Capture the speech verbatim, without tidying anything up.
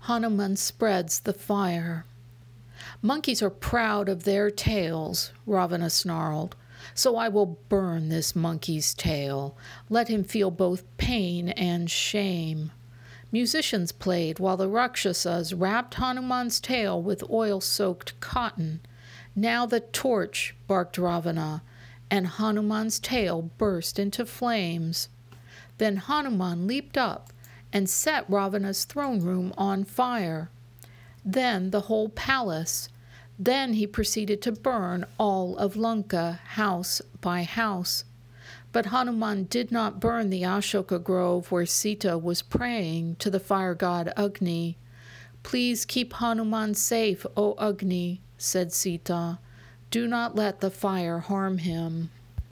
Hanuman spreads the fire. Monkeys are proud of their tails, Ravana snarled. So I will burn this monkey's tail. Let him feel both pain and shame. Musicians played while the Rakshasas wrapped Hanuman's tail with oil-soaked cotton. Now the torch, barked Ravana, and Hanuman's tail burst into flames. Then Hanuman leaped up and set Ravana's throne room on fire. Then the whole palace. Then he proceeded to burn all of Lanka, house by house. But Hanuman did not burn the Ashoka grove where Sita was praying to the fire god Agni. Please keep Hanuman safe, O Agni, said Sita. Do not let the fire harm him.